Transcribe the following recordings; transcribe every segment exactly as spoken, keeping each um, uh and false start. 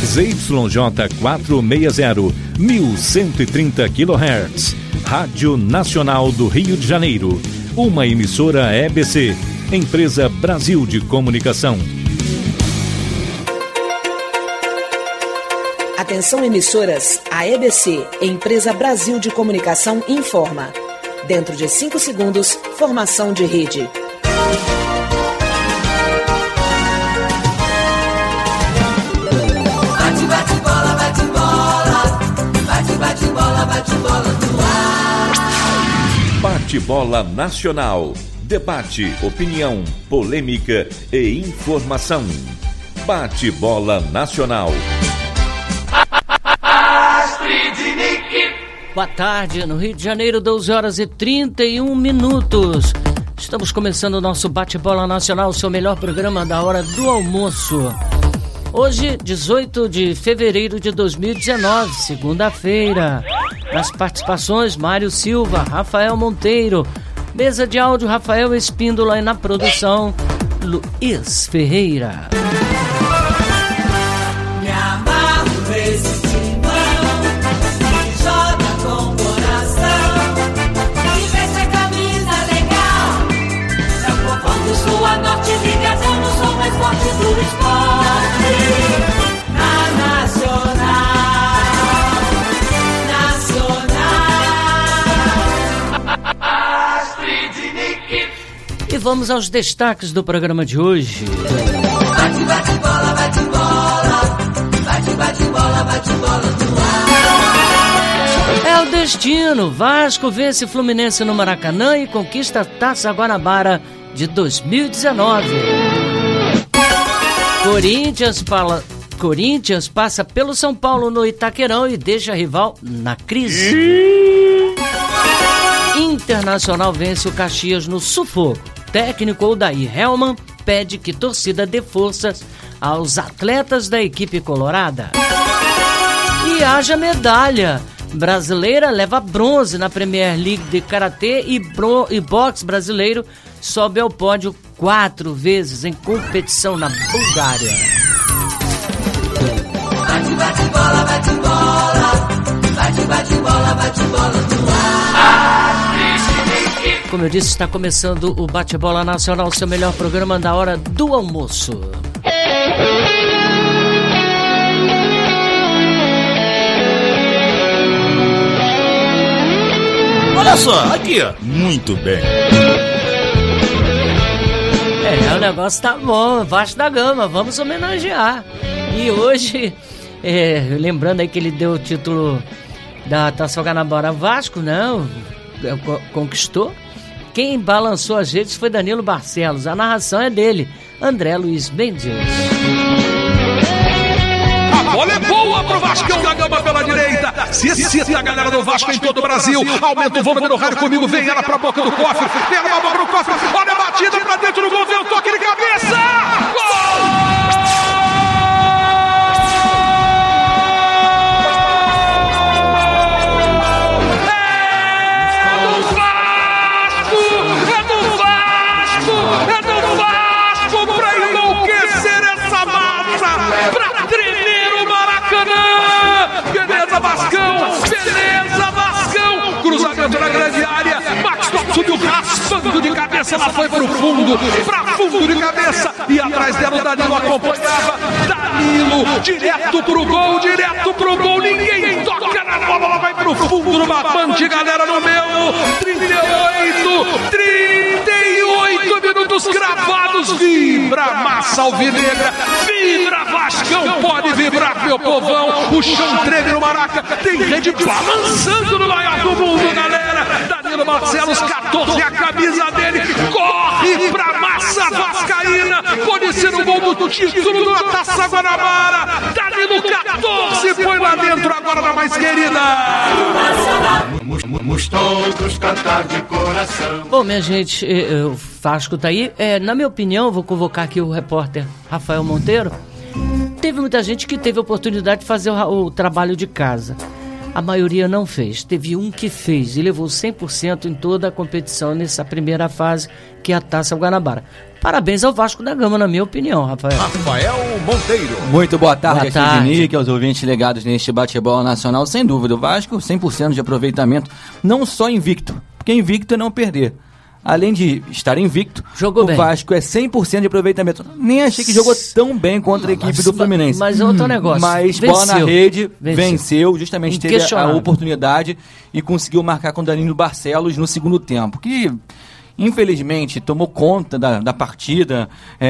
Z Y J quatrocentos e sessenta, mil cento e trinta quilohertz. Rádio Nacional do Rio de Janeiro. Uma emissora E B C, Empresa Brasil de Comunicação. Atenção emissoras, a E B C, Empresa Brasil de Comunicação, informa. Dentro de cinco segundos, formação de rede. Bate, bate, bola, bate, bola. Bate, bate, bola, bate, bola no ar. Bate-bola Nacional. Debate, opinião, polêmica e informação. Bate-bola Nacional. Boa tarde, no Rio de Janeiro, doze horas e trinta e um minutos. Estamos começando o nosso Bate-Bola Nacional, o seu melhor programa da hora do almoço. Hoje, dezoito de fevereiro de dois mil e dezenove, segunda-feira. Nas participações, Mário Silva, Rafael Monteiro. Mesa de áudio, Rafael Espíndola, e na produção, Luiz Ferreira. Me amarro nesse timão que joga com coração e veste a camisa legal. É o povão do sul a norte, ligadão no som mais forte do esporte. Na Nacional, Nacional. Astrid Nick. E vamos aos destaques do programa de hoje. Bate, bate, bola, bate, bola. Bate, bate, bola, bate, bola no ar. É o destino. Vasco vence Fluminense no Maracanã e conquista a Taça Guanabara de dois mil e dezenove. Corinthians, pala... Corinthians passa pelo São Paulo no Itaquerão e deixa a rival na crise. Internacional vence o Caxias no sufoco. Técnico Odair Hellmann pede que torcida dê forças aos atletas da equipe colorada. E haja medalha. Brasileira leva bronze na Premier League de Karatê e, bro... e boxe brasileiro sobe ao pódio quatro vezes em competição na Bulgária. Bate, bate, bola, bate, bola. Bate, bate, bola, bate, bola no ar. Como eu disse, está começando o Bate-Bola Nacional, seu melhor programa da hora do almoço. Olha só, aqui ó. Muito bem. É, o negócio tá bom, baixo da gama, vamos homenagear. E hoje, é, lembrando aí que ele deu o título da Taça Guanabara Vasco, não, conquistou. Quem balançou as redes foi Danilo Barcelos. A narração é dele, André Luiz Mendes. A bola é boa pro Vascão da Gama pela direita. Se excita a galera do Vasco em todo o Brasil. Aumenta o volume do rádio comigo. Vem ela pra boca do cofre. Vem ela pra boca do cofre. Olha a batida pra dentro do gol. Vem o toque de cabeça. Gol! Na grande área, Maxton subiu raspando de cabeça, ela foi pro fundo, pra fundo de cabeça, e atrás dela o Danilo acompanhava, Danilo, direto pro gol, direto pro gol, ninguém toca na bola, ela vai pro fundo, numa bande, galera, no meu, trinta e oito, trinta e oito minutos gravados, vibra massa alvinegra, vibra Vascão, pode vibrar meu povão, o chão treme no Maraca, tem rede balançando no maior do mundo, galera. Danilo Barcelos, quatorze, a camisa dele, corre pra massa vascaína, pode ser o gol do título da Taça Guanabara. Danilo, quatorze, foi lá dentro, agora na mais querida. Vamos todos cantar de coração. Bom, minha gente, o Vasco tá aí. É, na minha opinião, vou convocar aqui o repórter Rafael Monteiro. Teve muita gente que teve a oportunidade de fazer o, o trabalho de casa. A maioria não fez. Teve um que fez e levou cem por cento em toda a competição nessa primeira fase, que é a Taça Guanabara. Parabéns ao Vasco da Gama, na minha opinião, Rafael. Rafael Monteiro. Muito boa tarde, boa tarde. Nick, aos ouvintes ligados neste bate-bola nacional. Sem dúvida, o Vasco, cem por cento de aproveitamento, não só invicto, porque invicto é não perder. Além de estar invicto, jogou o bem. Vasco é cem por cento de aproveitamento. Nem achei que jogou tão bem contra a equipe mas, do Fluminense. Mas é outro negócio. Mas venceu. bola na rede, venceu, venceu justamente teve a oportunidade e conseguiu marcar com o Danilo Barcelos no segundo tempo, que infelizmente tomou conta da, da partida,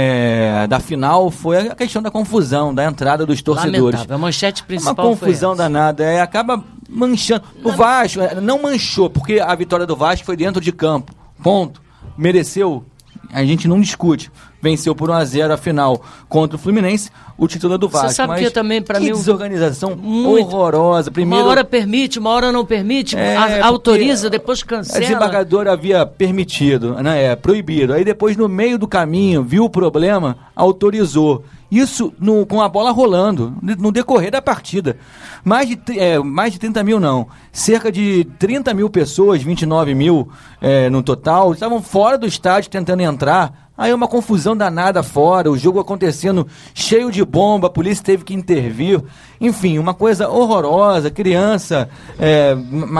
é, da final, foi a questão da confusão, da entrada dos torcedores. Lamentável. A manchete principal uma confusão danada, é, acaba manchando. O Vasco não manchou, porque a vitória do Vasco foi dentro de campo. Ponto. Mereceu? A gente não discute. Venceu por um a zero a final contra o Fluminense, o título é do Vasco. Você sabe mas que também, para que mim, desorganização muito, horrorosa. Primeiro, uma hora permite, uma hora não permite, é, a, autoriza, depois cancela. A desembargadora havia permitido, né, é, proibido. Aí depois, no meio do caminho, viu o problema, autorizou. Isso no, com a bola rolando, no decorrer da partida. Mais de, é, mais de trinta mil não, cerca de trinta mil pessoas, vinte e nove mil é, no total, estavam fora do estádio tentando entrar. Aí uma confusão danada fora, o jogo acontecendo cheio de bomba, a polícia teve que intervir. Enfim, uma coisa horrorosa, criança é,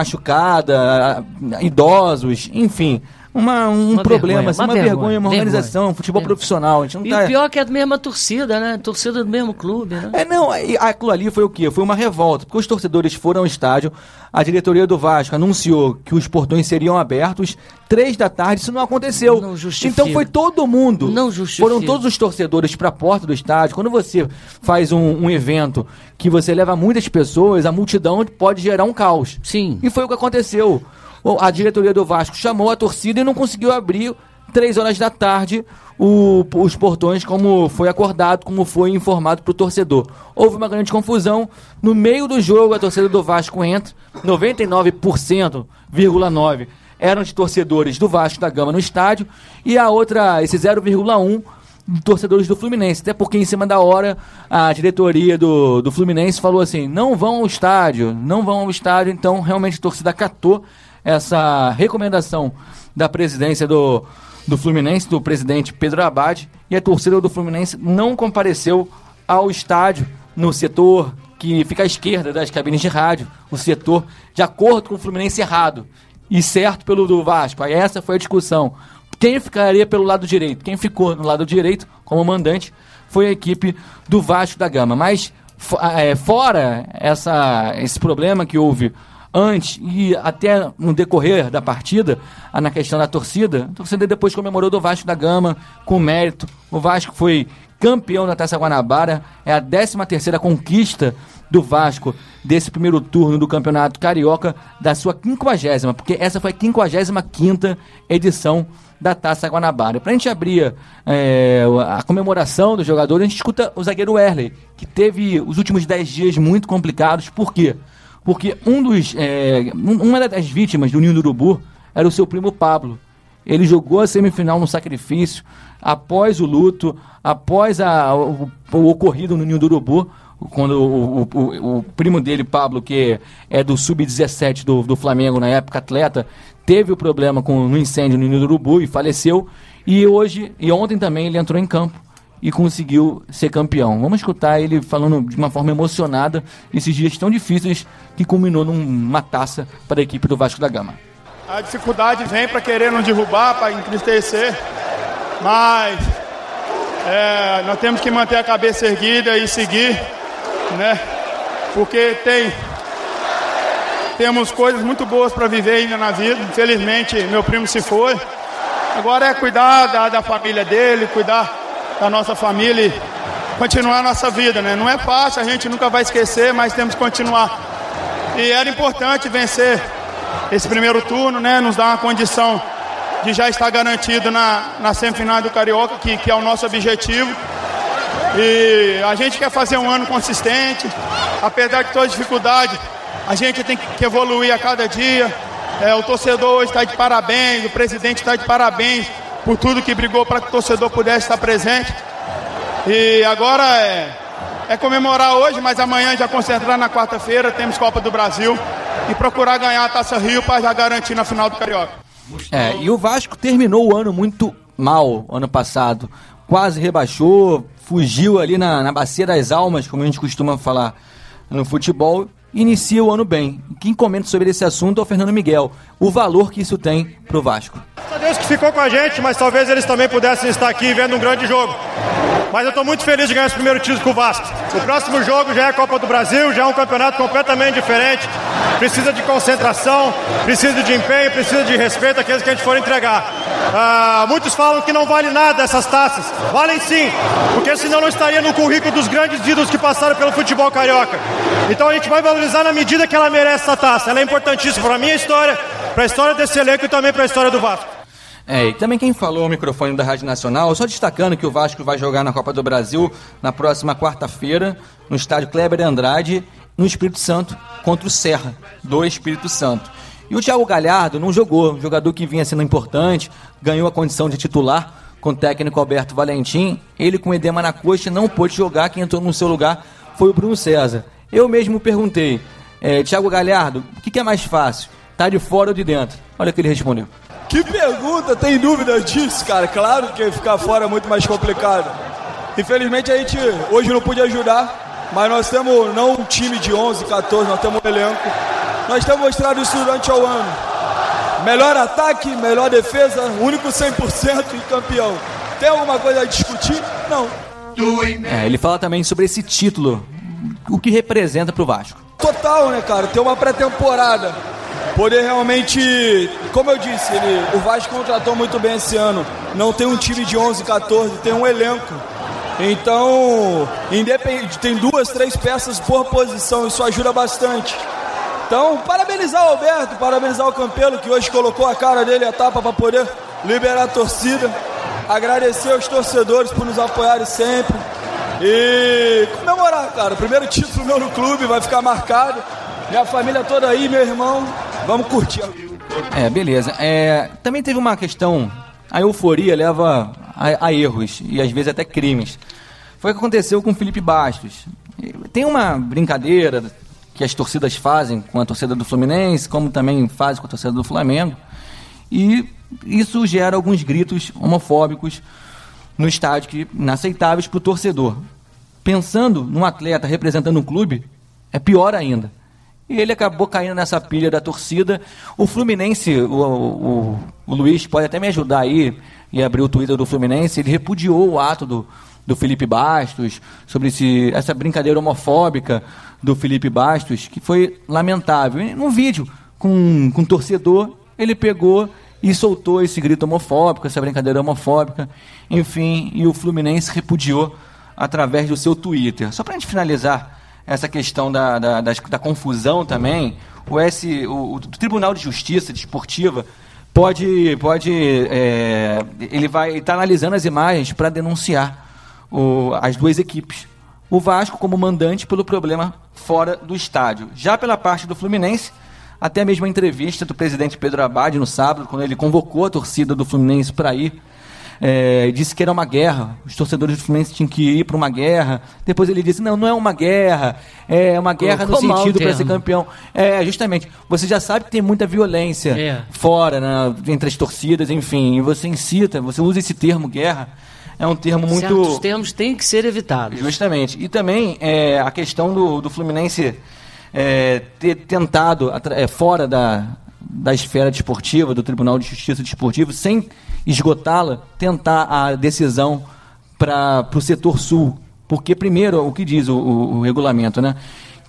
machucada, idosos, enfim... Uma, um uma problema, vergonha, assim, uma, uma vergonha, vergonha, uma vergonha, organização, um futebol vergonha. profissional. A gente não e tá... o pior é que é a mesma torcida, né? Torcida do mesmo clube, né? É, não, aquilo ali foi o quê? Foi uma revolta, porque os torcedores foram ao estádio, a diretoria do Vasco anunciou que os portões seriam abertos, três da tarde, isso não aconteceu. Não justifica. Então foi todo mundo. Não justifica. Foram todos os torcedores para a porta do estádio. Quando você faz um, um evento que você leva muitas pessoas, a multidão pode gerar um caos. Sim. E foi o que aconteceu. A diretoria do Vasco chamou a torcida e não conseguiu abrir três horas da tarde o, os portões como foi acordado, como foi informado para o torcedor. Houve uma grande confusão. No meio do jogo, a torcida do Vasco entra, noventa e nove por cento, vírgula nove por cento eram de torcedores do Vasco da Gama no estádio, e a outra, esse zero vírgula um por cento de torcedores do Fluminense, até porque em cima da hora a diretoria do, do Fluminense falou assim, não vão ao estádio, não vão ao estádio, então realmente a torcida acatou essa recomendação da presidência do, do Fluminense, do presidente Pedro Abad, e a torcida do Fluminense não compareceu ao estádio no setor que fica à esquerda das cabines de rádio, o setor de acordo com o Fluminense errado e certo pelo do Vasco. Aí essa foi a discussão. Quem ficaria pelo lado direito? Quem ficou no lado direito como mandante foi a equipe do Vasco da Gama. Mas é, fora essa, esse problema que houve antes e até no decorrer da partida, na questão da torcida, a torcida depois comemorou do Vasco da Gama com mérito. O Vasco foi campeão da Taça Guanabara, é a décima terceira conquista do Vasco desse primeiro turno do Campeonato Carioca, da sua quinquagésima, porque essa foi a quinquagésima quinta edição da Taça Guanabara. Para a gente abrir é, a comemoração dos jogadores, a gente escuta o zagueiro Werley, que teve os últimos dez dias muito complicados. Por quê? Porque um dos, é, uma das vítimas do Ninho do Urubu era o seu primo Pablo. Ele jogou a semifinal no sacrifício, após o luto, após a, o, o ocorrido no Ninho do Urubu, quando o, o, o, o primo dele, Pablo, que é do sub dezessete do, do Flamengo, na época atleta, teve o problema com, no incêndio no Ninho do Urubu e faleceu. E hoje, e ontem também, ele entrou em campo e conseguiu ser campeão. Vamos escutar ele falando de uma forma emocionada esses dias tão difíceis que culminou numa taça para a equipe do Vasco da Gama. A dificuldade vem para querer nos derrubar, para entristecer, mas é, nós temos que manter a cabeça erguida e seguir, né? Porque tem, temos coisas muito boas para viver ainda na vida. Infelizmente, meu primo se foi. Agora é cuidar da, da família dele, cuidar da nossa família e continuar a nossa vida, né? Não é fácil, a gente nunca vai esquecer, mas temos que continuar. E era importante vencer esse primeiro turno, né? Nos dá uma condição de já estar garantido na, na semifinal do Carioca, que, que é o nosso objetivo. E a gente quer fazer um ano consistente, apesar de toda dificuldade, a gente tem que evoluir a cada dia. É, o torcedor hoje está de parabéns, o presidente está de parabéns por tudo que brigou para que o torcedor pudesse estar presente. E agora é, é comemorar hoje, mas amanhã já concentrar na quarta-feira, temos Copa do Brasil e procurar ganhar a Taça Rio para já garantir na final do Carioca. É, e o Vasco terminou o ano muito mal, ano passado. Quase rebaixou, fugiu ali na, na bacia das almas, como a gente costuma falar no futebol. Inicia o ano bem. Quem comenta sobre esse assunto é o Fernando Miguel. O valor que isso tem pro Vasco. Graças a Deus que ficou com a gente, mas talvez eles também pudessem estar aqui vendo um grande jogo. Mas eu estou muito feliz de ganhar esse primeiro título com o Vasco. O próximo jogo já é a Copa do Brasil, já é um campeonato completamente diferente. Precisa de concentração, precisa de empenho, precisa de respeito àqueles que a gente for entregar. Ah, muitos falam que não vale nada essas taças. Valem sim, porque senão não estaria no currículo dos grandes ídolos que passaram pelo futebol carioca. Então a gente vai valorizar na medida que ela merece essa taça. Ela é importantíssima para a minha história, para a história desse elenco e também para a história do Vasco. É, e também quem falou ao microfone da Rádio Nacional, só destacando que o Vasco vai jogar na Copa do Brasil na próxima quarta-feira, no estádio Kleber Andrade, no Espírito Santo, contra o Serra, do Espírito Santo. E o Thiago Galhardo não jogou, um jogador que vinha sendo importante, ganhou a condição de titular com o técnico Alberto Valentim. Ele, com edema na coxa, não pôde jogar, quem entrou no seu lugar foi o Bruno César. Eu mesmo perguntei, é, Thiago Galhardo, o que, que é mais fácil, tá de fora ou de dentro? Olha o que ele respondeu. Que pergunta, tem dúvida disso, cara? Claro que ficar fora é muito mais complicado. Infelizmente a gente hoje não pôde ajudar, mas nós temos não um time de onze, catorze, nós temos um elenco. Nós temos mostrado isso durante o ano. Melhor ataque, melhor defesa, único cem por cento e campeão. Tem alguma coisa a discutir? Não. É, ele fala também sobre esse título, o que representa pro Vasco. Total, né, cara? Ter uma pré-temporada. Poder realmente, como eu disse, ele, o Vasco contratou muito bem esse ano. Não tem um time de onze, catorze, tem um elenco. Então, independente, tem duas, três peças por posição, isso ajuda bastante. Então, parabenizar o Alberto, parabenizar o Campelo, que hoje colocou a cara dele e a tapa para poder liberar a torcida. Agradecer aos torcedores por nos apoiarem sempre. E comemorar, cara. O primeiro título meu no clube vai ficar marcado. Minha família toda aí, meu irmão. Vamos curtir. É, beleza. É, também teve uma questão, a euforia leva a, a erros e às vezes até crimes. Foi o que aconteceu com o Felipe Bastos. Tem uma brincadeira que as torcidas fazem com a torcida do Fluminense, como também fazem com a torcida do Flamengo, e isso gera alguns gritos homofóbicos no estádio, que inaceitáveis para o torcedor. Pensando num atleta representando um clube, é pior ainda. E ele acabou caindo nessa pilha da torcida. O Fluminense, o, o, o Luiz pode até me ajudar aí e abrir o Twitter do Fluminense, ele repudiou o ato do, do Felipe Bastos, sobre esse, essa brincadeira homofóbica do Felipe Bastos, que foi lamentável. E num vídeo com, com um torcedor, ele pegou e soltou esse grito homofóbico, essa brincadeira homofóbica, enfim, e o Fluminense repudiou através do seu Twitter. Só para a gente finalizar essa questão da, da, da, da confusão também, o, S, o, o Tribunal de Justiça Desportiva pode, pode é, ele vai estar tá analisando as imagens para denunciar o, as duas equipes. O Vasco como mandante pelo problema fora do estádio. Já pela parte do Fluminense, até mesmo a entrevista do presidente Pedro Abad no sábado, quando ele convocou a torcida do Fluminense para ir, é, disse que era uma guerra, os torcedores do Fluminense tinham que ir para uma guerra. Depois ele disse, não, não é uma guerra, é uma guerra no sentido para ser campeão. É, justamente, você já sabe que tem muita violência é. fora, né, entre as torcidas, enfim, e você incita, você usa esse termo guerra, é um termo muito... Certos termos têm que ser evitados. Justamente, e também é, a questão do, do Fluminense é, ter tentado, é, fora da, da esfera desportiva, do Tribunal de Justiça Desportivo, sem esgotá-la, tentar a decisão para o setor sul. Porque, primeiro, o que diz o, o, o regulamento, né?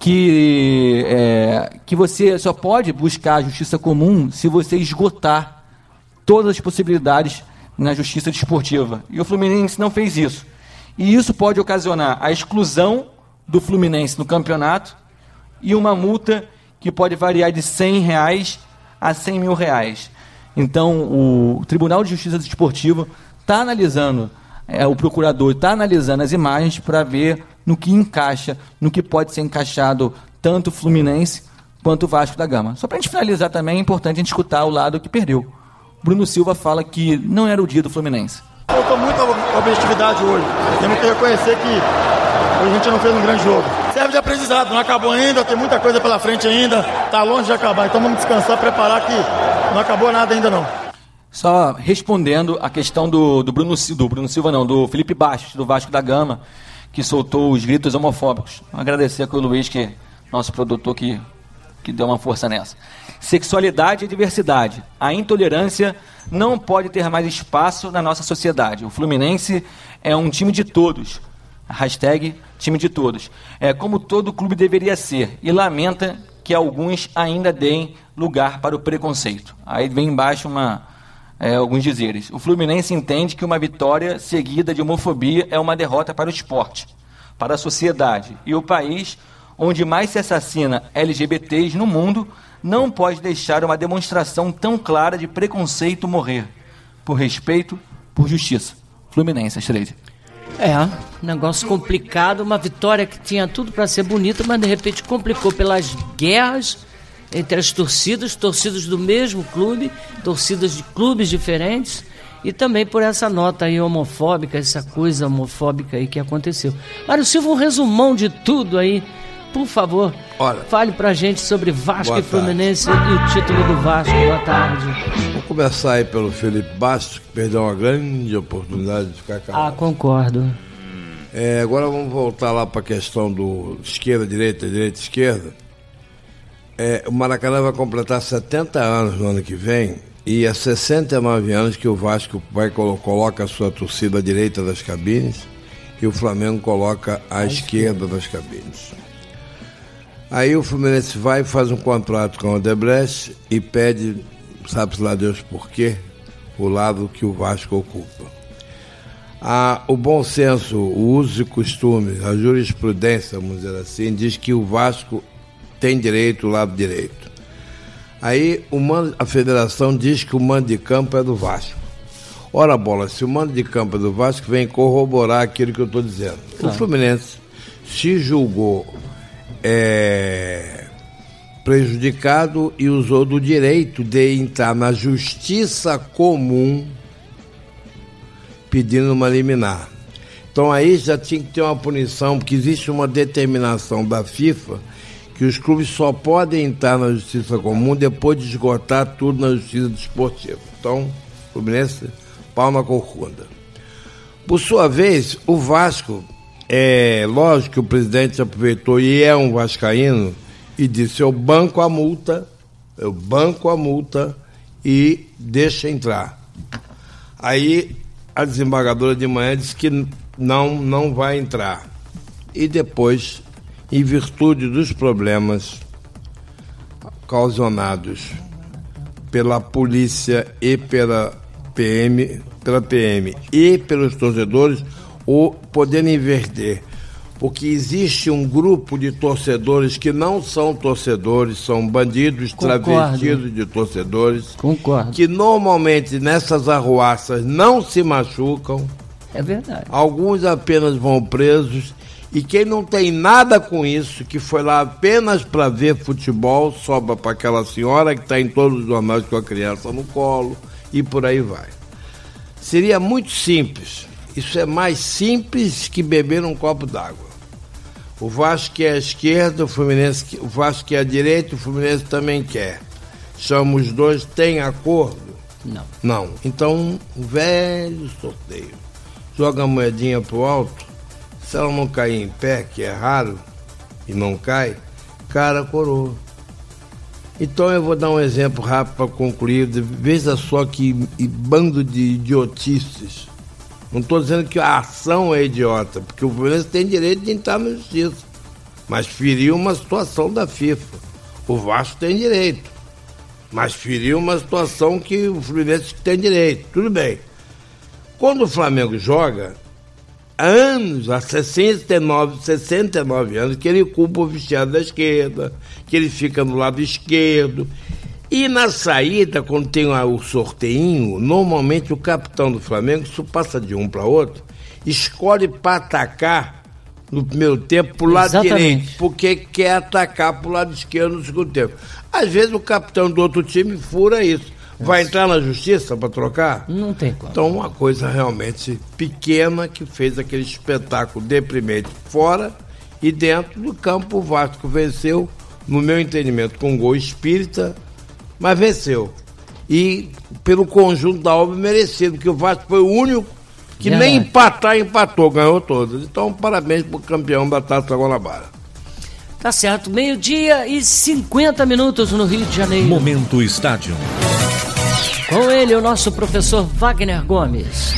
Que, é, que você só pode buscar a justiça comum se você esgotar todas as possibilidades na justiça desportiva. E o Fluminense não fez isso. E isso pode ocasionar a exclusão do Fluminense no campeonato e uma multa que pode variar de cem reais a cem mil reais. Então, o Tribunal de Justiça Desportiva está analisando, é, o procurador está analisando as imagens para ver no que encaixa, no que pode ser encaixado tanto o Fluminense quanto o Vasco da Gama. Só para a gente finalizar também, é importante a gente escutar o lado que perdeu. Bruno Silva fala que não era o dia do Fluminense. Faltou muita objetividade hoje. Temos que reconhecer que a gente não fez um grande jogo. Serve de aprendizado, não acabou ainda, tem muita coisa pela frente ainda, tá longe de acabar. Então vamos descansar, preparar que não acabou nada ainda não. Só respondendo a questão do, do, Bruno, do Bruno Silva, não, do Felipe Bastos, do Vasco da Gama, que soltou os gritos homofóbicos. Agradecer aqui o Luiz, que é nosso produtor, que, que deu uma força nessa. Sexualidade e diversidade. A intolerância não pode ter mais espaço na nossa sociedade. O Fluminense é um time de todos. Hashtag time de todos. É como todo clube deveria ser. E lamenta que alguns ainda deem lugar para o preconceito. Aí vem embaixo uma, é, alguns dizeres. O Fluminense entende que uma vitória seguida de homofobia é uma derrota para o esporte, para a sociedade. E o país onde mais se assassina L G B T s no mundo não pode deixar uma demonstração tão clara de preconceito morrer. Por respeito, por justiça. Fluminense, Astrid. É, negócio complicado, uma vitória que tinha tudo para ser bonita, mas de repente complicou pelas guerras entre as torcidas, torcidas do mesmo clube, torcidas de clubes diferentes, e também por essa nota aí homofóbica, essa coisa homofóbica aí que aconteceu. Mário Silva, um resumão de tudo aí, por favor. Olha, fale pra gente sobre Vasco e Fluminense e o título do Vasco. Boa tarde. Vou começar aí pelo Felipe Bastos, que perdeu uma grande oportunidade de ficar calado. Ah, concordo. É, agora vamos voltar lá para a questão do esquerda, direita, direita, esquerda. É, o Maracanã vai completar setenta anos no ano que vem, e há sessenta e nove anos que o Vasco vai, coloca a sua torcida à direita das cabines e o Flamengo coloca à esquerda das cabines. Aí o Fluminense vai e faz um contrato com o Odebrecht e pede, sabe-se lá Deus por quê, o lado que o Vasco ocupa. Ah, o bom senso, o uso e costume, a jurisprudência, vamos dizer assim, diz que o Vasco tem direito, o lado direito. Aí o mando, a federação diz que o mando de campo é do Vasco. Ora bola, se o mando de campo é do Vasco, vem corroborar aquilo que eu estou dizendo. Claro. O Fluminense se julgou É, prejudicado e usou do direito de entrar na justiça comum pedindo uma liminar. Então aí já tinha que ter uma punição, porque existe uma determinação da FIFA que os clubes só podem entrar na justiça comum depois de esgotar tudo na justiça desportiva. Então, o Fluminense, pau na corcunda. Por sua vez, o Vasco, é lógico que o presidente aproveitou e é um vascaíno e disse: eu banco a multa, eu banco a multa e deixa entrar. Aí a desembargadora de manhã disse que não, não vai entrar. E depois, em virtude dos problemas ocasionados pela polícia e pela P M, pela P M e pelos torcedores, ou podendo inverter, porque existe um grupo de torcedores que não são torcedores, são bandidos. Concordo. Travestidos de torcedores. Concordo. Que normalmente nessas arruaças não se machucam. É verdade. Alguns apenas vão presos, e quem não tem nada com isso, que foi lá apenas para ver futebol, sobra para aquela senhora que está em todos os jornais com a criança no colo, e por aí vai. Seria muito simples. Isso é mais simples que beber um copo d'água. O Vasco quer a esquerda, o Fluminense, o Vasco quer a direita, o Fluminense também quer. Chama os dois, tem acordo? Não. Não. Então, um velho sorteio. Joga a moedinha pro alto, se ela não cair em pé, que é raro, e não cai, cara, coroa. Então eu vou dar um exemplo rápido para concluir. Veja só que bando de idiotices. Não estou dizendo que a ação é idiota, porque o Fluminense tem direito de entrar na justiça, mas feriu uma situação da FIFA. O Vasco tem direito, mas feriu uma situação que o Fluminense tem direito. Tudo bem. Quando o Flamengo joga, há anos, há sessenta e nove, sessenta e nove anos, que ele culpa o vestiário da esquerda, que ele fica no lado esquerdo. E na saída, quando tem o sorteinho, normalmente o capitão do Flamengo, isso passa de um para outro, escolhe para atacar no primeiro tempo pro lado Exatamente. direito, porque quer atacar pro lado esquerdo no segundo tempo. Às vezes o capitão do outro time fura isso, Vai entrar na justiça para trocar? Não tem como. Então, uma coisa realmente pequena que fez aquele espetáculo deprimente fora e dentro do campo. O Vasco venceu, no meu entendimento, com um gol espírita, mas venceu. E pelo conjunto da obra merecido, porque o Vasco foi o único que é, nem empatar empatou, ganhou todas. Então, parabéns para o campeão da Taça Guanabara. Tá certo, meio-dia e cinquenta minutos no Rio de Janeiro. Momento Estádio. Com ele, o nosso professor Wagner Gomes.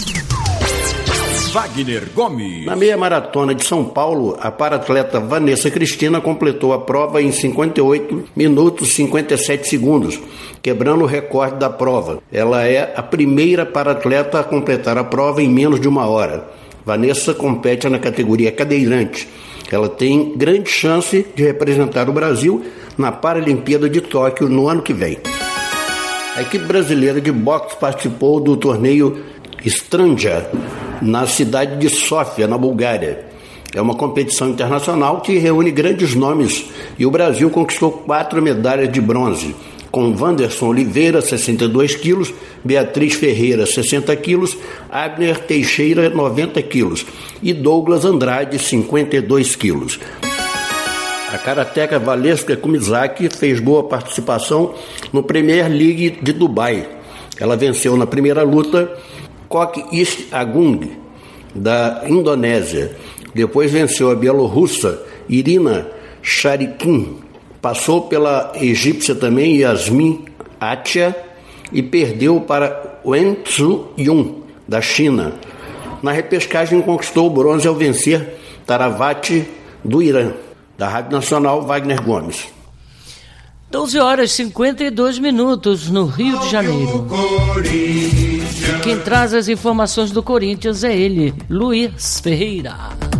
Wagner Gomes. Na meia maratona de São Paulo, a paratleta Vanessa Cristina completou a prova em cinquenta e oito minutos e cinquenta e sete segundos, quebrando o recorde da prova. Ela é a primeira paratleta a completar a prova em menos de uma hora. Vanessa compete na categoria cadeirante. Ela tem grande chance de representar o Brasil na Paralimpíada de Tóquio no ano que vem. A equipe brasileira de boxe participou do torneio Stranja, na cidade de Sófia, na Bulgária. É uma competição internacional que reúne grandes nomes e o Brasil conquistou quatro medalhas de bronze, com Wanderson Oliveira, sessenta e dois quilos, Beatriz Ferreira, sessenta quilos, Abner Teixeira, noventa quilos e Douglas Andrade, cinquenta e dois quilos. A karateca Valesca Kumizaki fez boa participação no Premier League de Dubai. Ela venceu na primeira luta Kok Ist Agung, da Indonésia. Depois venceu a bielorrussa Irina Sharikin. Passou pela egípcia também Yasmin Atia e perdeu para Wen Tzu Yun, da China. Na repescagem conquistou o bronze ao vencer Taravati, do Irã. Da Rádio Nacional, Wagner Gomes. doze horas e cinquenta e dois minutos no Rio de Janeiro. Quem traz as informações do Corinthians é ele, Luiz Ferreira.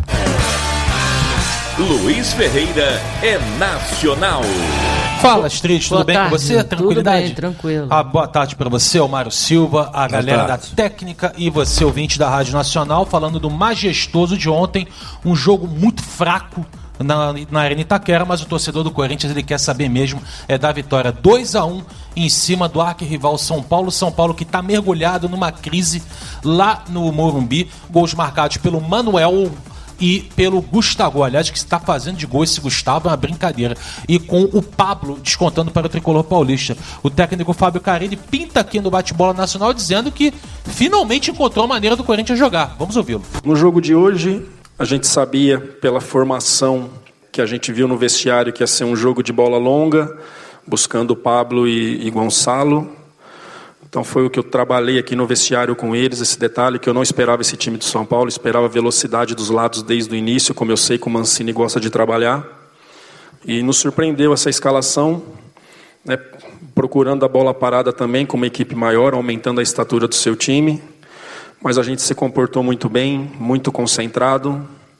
Luiz Ferreira é nacional. Fala, Astrid, tudo bem com você? Tranquilidade? Tudo bem, tranquilo. Ah, boa tarde para você, o Mário Silva, a boa galera tarde. Da técnica e você, ouvinte da Rádio Nacional, falando do majestoso de ontem, um jogo muito fraco na, na Arena Itaquera, mas o torcedor do Corinthians ele quer saber mesmo é da vitória dois a um em cima do arquirrival São Paulo. São Paulo que está mergulhado numa crise lá no Morumbi, gols marcados pelo Manuel e pelo Gustavo, aliás, que está fazendo de gol esse Gustavo é uma brincadeira, e com o Pablo descontando para o tricolor paulista. O técnico Fábio Carilli pinta aqui no Bate-Bola Nacional dizendo que finalmente encontrou a maneira do Corinthians jogar. Vamos ouvi-lo. No jogo de hoje, a gente sabia pela formação que a gente viu no vestiário que ia ser um jogo de bola longa, buscando Pablo e, e Gonçalo. Então foi o que eu trabalhei aqui no vestiário com eles, esse detalhe que eu não esperava esse time de São Paulo, esperava a velocidade dos lados desde o início, como eu sei que o Mancini gosta de trabalhar. E nos surpreendeu essa escalação, né, procurando a bola parada também com uma equipe maior, aumentando a estatura do seu time. Mas a gente se comportou muito bem, muito concentrado,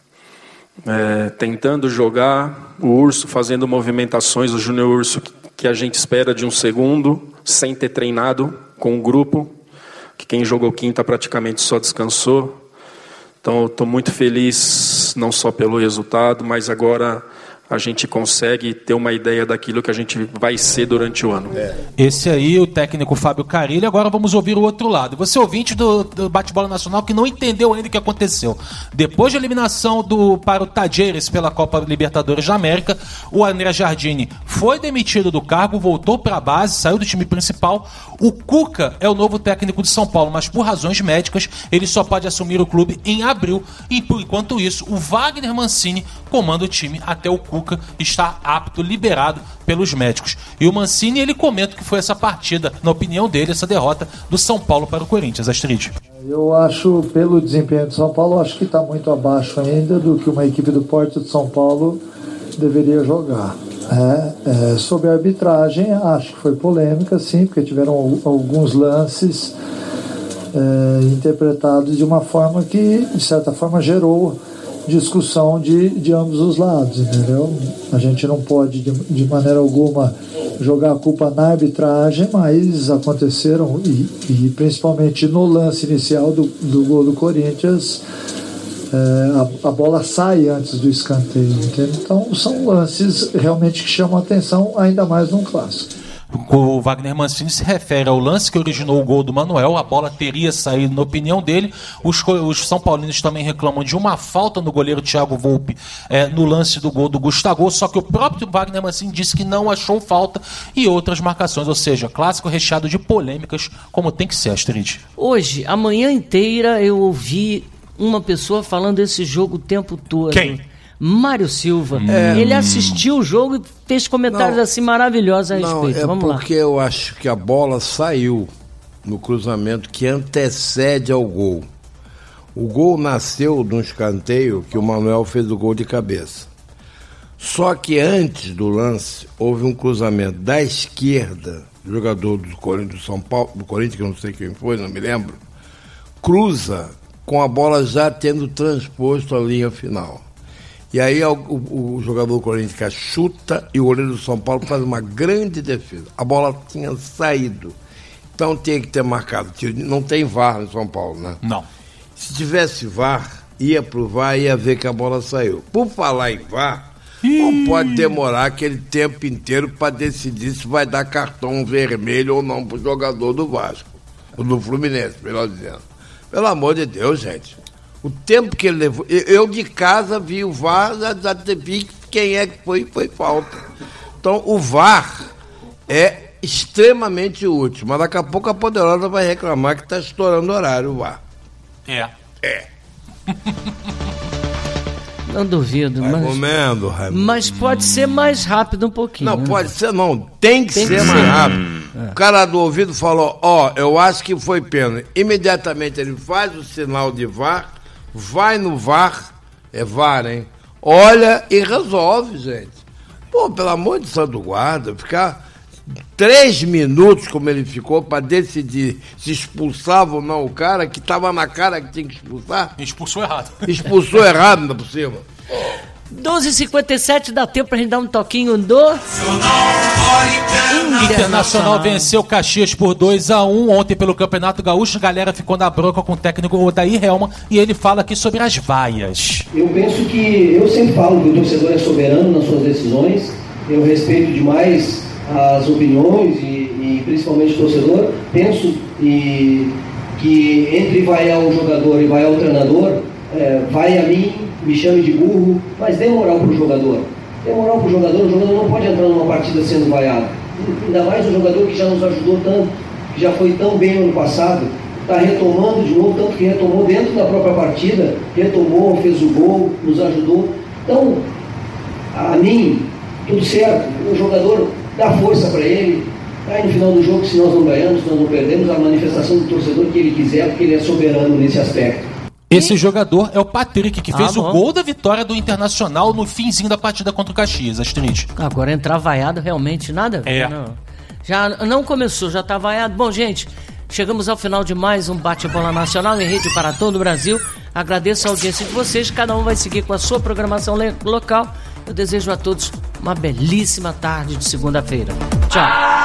é, tentando jogar, o Urso fazendo movimentações, o Júnior Urso que a gente espera de um segundo, sem ter treinado com o grupo, que quem jogou quinta praticamente só descansou. Então eu estou muito feliz, não só pelo resultado, mas agora a gente consegue ter uma ideia daquilo que a gente vai ser durante o ano. É. Esse aí, o técnico Fábio Carilli. Agora vamos ouvir o outro lado. Você ouvinte do, do Bate-Bola Nacional que não entendeu ainda o que aconteceu. Depois da eliminação do, para o Tajeres pela Copa Libertadores da América, o André Jardine foi demitido do cargo, voltou para a base, saiu do time principal. O Cuca é o novo técnico de São Paulo, mas por razões médicas ele só pode assumir o clube em abril. E por enquanto isso, o Wagner Mancini comanda o time até o Cuca está apto, liberado pelos médicos. E o Mancini, ele comenta que foi essa partida, na opinião dele, essa derrota do São Paulo para o Corinthians. Astrid. Eu acho, pelo desempenho de São Paulo, acho que está muito abaixo ainda do que uma equipe do Porto de São Paulo deveria jogar. É, é, sobre a arbitragem, acho que foi polêmica, sim, porque tiveram alguns lances é, interpretados de uma forma que, de certa forma, gerou discussão de, de ambos os lados, entendeu? A gente não pode de, de maneira alguma jogar a culpa na arbitragem, mas aconteceram e, e principalmente no lance inicial do, do gol do Corinthians, é, a, a bola sai antes do escanteio, entendeu? Então são lances realmente que chamam a atenção, ainda mais num clássico. O Wagner Mancini se refere ao lance que originou o gol do Manuel. A bola teria saído, na opinião dele. Os, os São Paulinos também reclamam de uma falta no goleiro Thiago Volpe é, no lance do gol do Gustavo. Só que o próprio Wagner Mancini disse que não achou falta e outras marcações. Ou seja, clássico recheado de polêmicas, como tem que ser, Astrid. Hoje, a manhã inteira, eu ouvi uma pessoa falando desse jogo o tempo todo. Quem? Mário Silva. É, ele assistiu o jogo e fez comentários não, assim maravilhosos a não, respeito. é Vamos lá. porque eu acho que a bola saiu no cruzamento que antecede ao gol. O gol nasceu de um escanteio que o Manuel fez o gol de cabeça. Só que antes do lance houve um cruzamento da esquerda, jogador do Corinthians, do São Paulo, do Corinthians, que eu não sei quem foi, não me lembro, cruza com a bola já tendo transposto a linha final. E aí o, o, o jogador do Corinthians chuta e o goleiro do São Paulo faz uma grande defesa. A bola tinha saído. Então tinha que ter marcado. Não tem V A R no São Paulo, né? Não. Se tivesse V A R, ia pro V A R e ia ver que a bola saiu. Por falar em V A R, não pode demorar aquele tempo inteiro para decidir se vai dar cartão vermelho ou não pro jogador do Vasco. Ou do Fluminense, melhor dizendo. Pelo amor de Deus, gente. O tempo que ele levou... Eu de casa vi o V A R, já, já vi quem é que foi, foi falta. Então, o V A R é extremamente útil, mas daqui a pouco a Poderosa vai reclamar que está estourando o horário, o V A R. É. É. Não duvido, vai mas... comendo, Raimundo. Mas pode ser mais rápido um pouquinho. Não, né? pode ser não. Tem que Tem ser que mais ser. rápido. É. O cara do ouvido falou, ó, oh, eu acho que foi pênalti. Imediatamente ele faz o sinal de V A R, vai no V A R, é V A R, hein? Olha e resolve, gente. Pô, pelo amor de santo guarda, ficar três minutos como ele ficou para decidir se expulsava ou não o cara, que estava na cara que tinha que expulsar. Expulsou errado. Expulsou errado, ainda por cima. doze e cinquenta e sete, dá tempo pra gente dar um toquinho do... Internacional venceu Caxias por dois a um ontem pelo Campeonato Gaúcho. A galera ficou na bronca com o técnico Odair Helman e ele fala aqui sobre as vaias. Eu penso que, eu sempre falo que o torcedor é soberano nas suas decisões. Eu respeito demais as opiniões e, e principalmente o torcedor. Penso e, que entre vaiar o jogador e vaiar o treinador, é, vai a mim, me chame de burro, mas dê moral pro jogador. Dê moral pro jogador, o jogador não pode entrar numa partida sendo vaiado. Ainda mais um jogador que já nos ajudou tanto, que já foi tão bem no ano passado, está retomando de novo, tanto que retomou dentro da própria partida, retomou, fez o gol, nos ajudou. Então, a mim, tudo certo, o jogador dá força para ele, aí no final do jogo, se nós não ganhamos, se nós não perdemos, a manifestação do torcedor que ele quiser, porque ele é soberano nesse aspecto. Esse jogador é o Patrick, que Ah, fez bom. o gol da vitória do Internacional no finzinho da partida contra o Caxias, Astrid. Agora entrar vaiado realmente nada a ver. É. Não. Já não começou, já tá vaiado. Bom, gente, chegamos ao final de mais um bate-bola nacional em rede para todo o Brasil. Agradeço a audiência de vocês, cada um vai seguir com a sua programação le- local. Eu desejo a todos uma belíssima tarde de segunda-feira. Tchau.